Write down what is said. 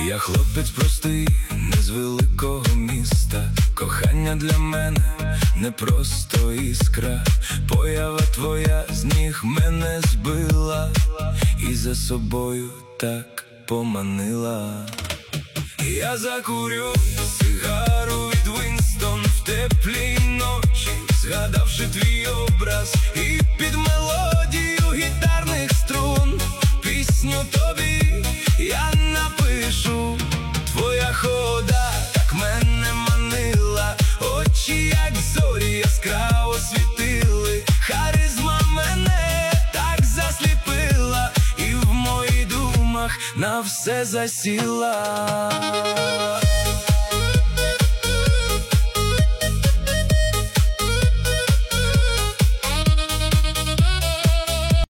Я хлопець простий, не з великого міста. Кохання для мене не просто іскра. Поява твоя з ніг мене збила і за собою так поманила. Я закурю сигару від Вінстон в теплій ночі, згадавши твій образ, і під мелодію гітарних струн пісню тобі я напишу. Твоя хода так мене манила, очі як зорі яскраво світили. Харизма мене так засліпила, і в моїх думах на все засіла.